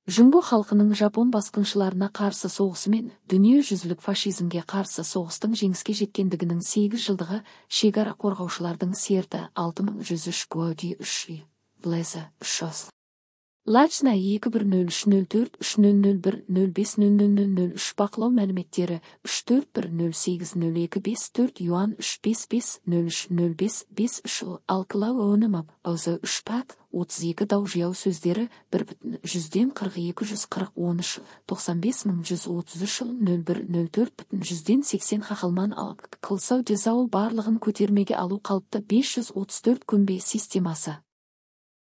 Жумбо халқының жапон басқыншыларына қарсы соғысы мен дүниежүзілік фашизмге қарсы соғыстың жеңіске жеткендігінің 8 жылдығы шекара қорғаушылардың серті 6103 Гуади 3 Блеза 3 Лачна 2103043001050003 бақылау мәліметтері 34108025 юан 355030553 алкылау өнімі аузы 3 пәк 32 дау жияу сөздері 1/100-42-140-13 95133 01-04-80 хақалман қылсау дезауыл барлығын көтермеге алу қалыпты 534 көмбе системасы